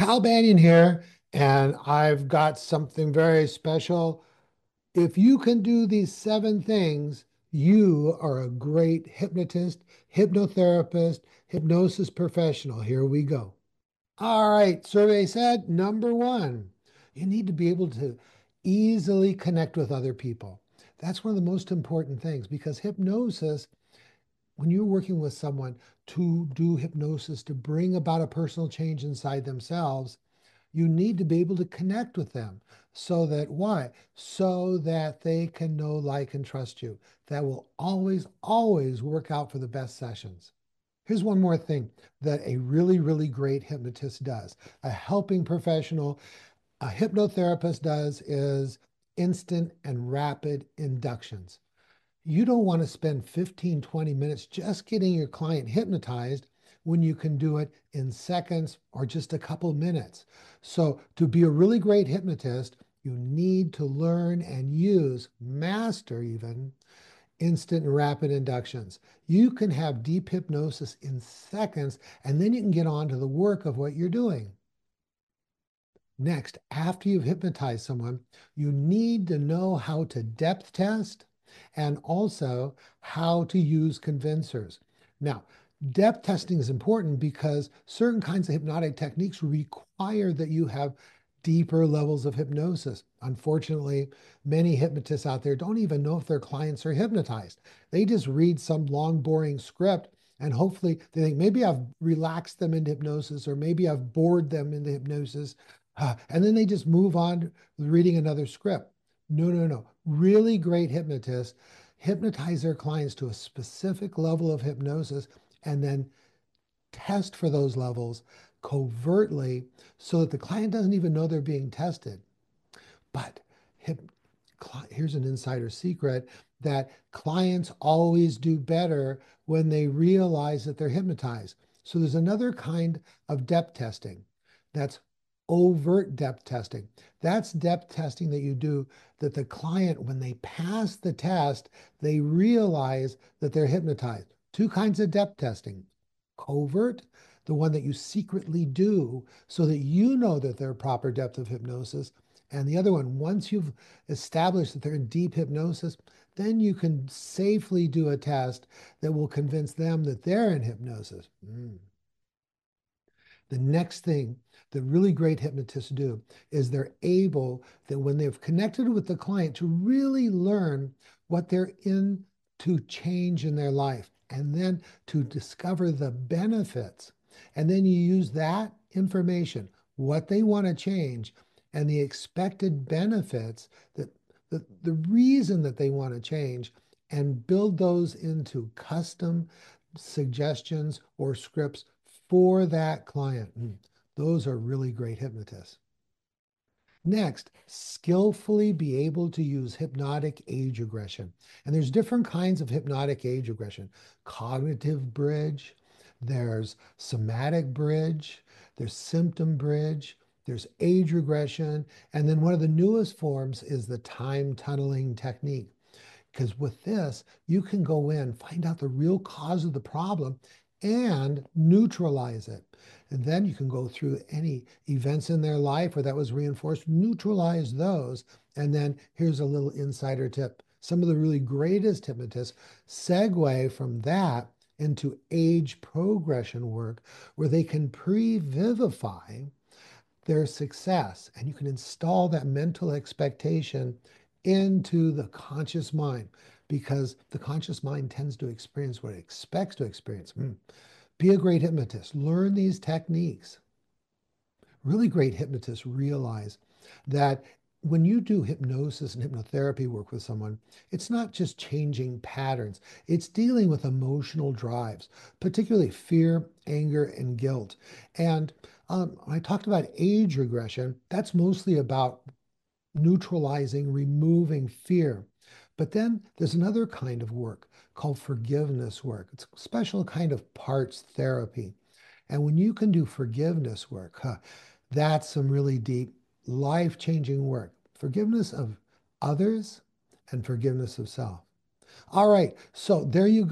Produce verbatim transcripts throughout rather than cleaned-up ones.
Cal Banyan here, and I've got something very special. If you can do these seven things, you are a great hypnotist, hypnotherapist, hypnosis professional. Here we go. All right, survey said number one, you need to be able to easily connect with other people. That's one of the most important things because hypnosis, when you're working with someone to do hypnosis to bring about a personal change inside themselves, you need to be able to connect with them. So that why? So that they can know, like, and trust you. That will always, always work out for the best sessions. Here's one more thing that a really, really great hypnotist does. A helping professional, a hypnotherapist does is instant and rapid inductions. You don't want to spend fifteen, twenty minutes just getting your client hypnotized when you can do it in seconds or just a couple minutes. So, to be a really great hypnotist, you need to learn and use, master even, instant and rapid inductions. You can have deep hypnosis in seconds, and then you can get on to the work of what you're doing. Next, after you've hypnotized someone, you need to know how to depth test and also how to use convincers. Now, depth testing is important because certain kinds of hypnotic techniques require that you have deeper levels of hypnosis. Unfortunately, many hypnotists out there don't even know if their clients are hypnotized. They just read some long, boring script and hopefully they think maybe I've relaxed them into hypnosis or maybe I've bored them into hypnosis. Uh, and then they just move on reading another script. No, no, no. Really great hypnotists hypnotize their clients to a specific level of hypnosis and then test for those levels covertly so that the client doesn't even know they're being tested. But hip, here's an insider secret that clients always do better when they realize that they're hypnotized. So there's another kind of depth testing that's overt depth testing. That's depth testing that you do that the client, when they pass the test, they realize that they're hypnotized. Two kinds of depth testing: covert, the one that you secretly do so that you know that they're proper depth of hypnosis. And the other one, once you've established that they're in deep hypnosis, then you can safely do a test that will convince them that they're in hypnosis. Mm. The next thing that really great hypnotists do is they're able that when they've connected with the client to really learn what they're in to change in their life and then to discover the benefits. And then you use that information, what they want to change, and the expected benefits that the, the reason that they want to change and build those into custom suggestions or scripts for that client. Mm, those are really great hypnotists. Next, skillfully be able to use hypnotic age regression. And there's different kinds of hypnotic age regression. Cognitive bridge, there's somatic bridge, there's symptom bridge, there's age regression, and then one of the newest forms is the time tunneling technique. Because with this, you can go in, find out the real cause of the problem, and neutralize it. And then you can go through any events in their life where that was reinforced, neutralize those. And then here's a little insider tip. Some of the really greatest hypnotists segue from that into age progression work where they can pre-vivify their success. And you can install that mental expectation into the conscious mind because the conscious mind tends to experience what it expects to experience. Mm. Be a great hypnotist. Learn these techniques. Really great hypnotists realize that when you do hypnosis and hypnotherapy work with someone, it's not just changing patterns, it's dealing with emotional drives, particularly fear, anger, and guilt. And um, when I talked about age regression, that's mostly about neutralizing, removing fear. But then there's another kind of work called forgiveness work. It's a special kind of parts therapy. And when you can do forgiveness work, huh, that's some really deep, life-changing work. Forgiveness of others and forgiveness of self. All right, so there you go.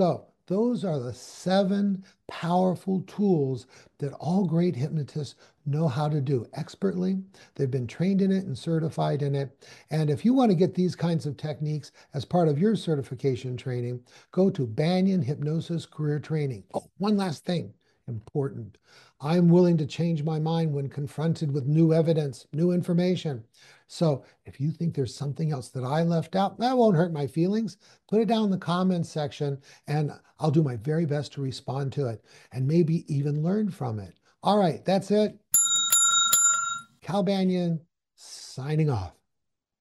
Those are the seven powerful tools that all great hypnotists know how to do expertly. They've been trained in it and certified in it. And if you want to get these kinds of techniques as part of your certification training, go to Banyan Hypnosis Career Training. Oh, one last thing, important. I'm willing to change my mind when confronted with new evidence, new information. So if you think there's something else that I left out, that won't hurt my feelings. Put it down in the comments section and I'll do my very best to respond to it and maybe even learn from it. All right, that's it. Cal Banyan signing off.